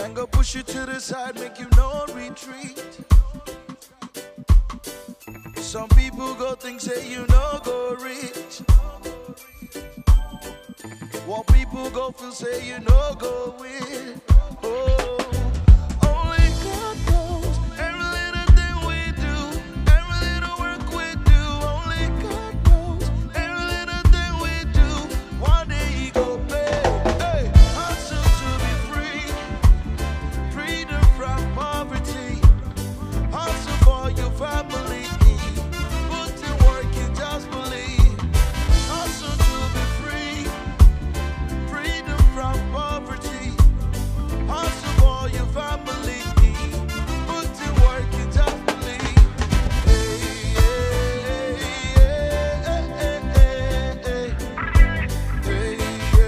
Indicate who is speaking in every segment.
Speaker 1: Then go push you to the side, make you no retreat. Some people go think say you no go reach. What people go feel say you no go win. Oh, only God knows every little thing we do, every little work we do. Only God knows every little thing we do. One day He go pay. Hey, hustle to be free, freedom from poverty. Hustle for your family. Put in work and just believe. Hustle to be free, freedom from poverty. Hustle for your family. Put in work and just believe. Hey, hey, hey, hey, hey, hey,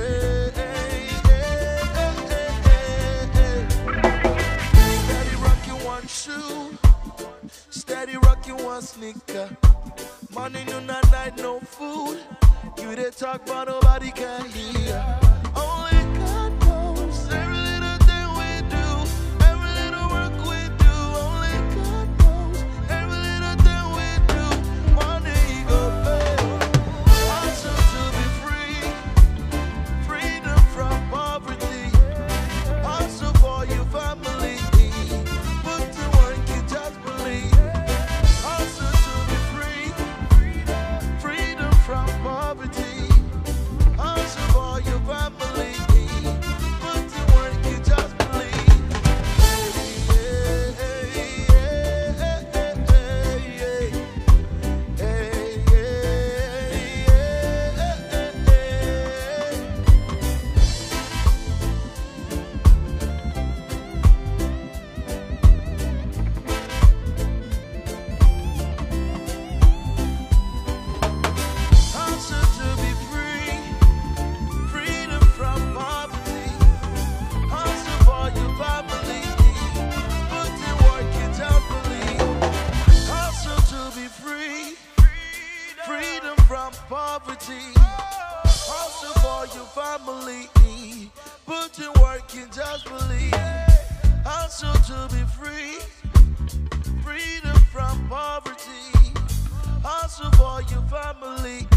Speaker 1: hey. Steady rocking one shoe, steady rocking one sneaker. Morning, noon, and night, no food. You they talk, but nobody can hear. Only God knows every little thing we do, every little work we do. Only God knows every little thing we do. One day He go pay. Hustle to be free, freedom from poverty. Hustle for your family. Put to work and just believe. Hustle to be free, freedom from poverty. Hustle for your family. Put to work and just believe. Hey, hey, hey, hey, hey, hey, hustle to be free, freedom from poverty. Hustle for your family. Put in work and just believe. Hustle to be free, freedom from poverty. Hustle for your family. Put in work and just believe. Hustle to be free, freedom from poverty. Hustle for your family.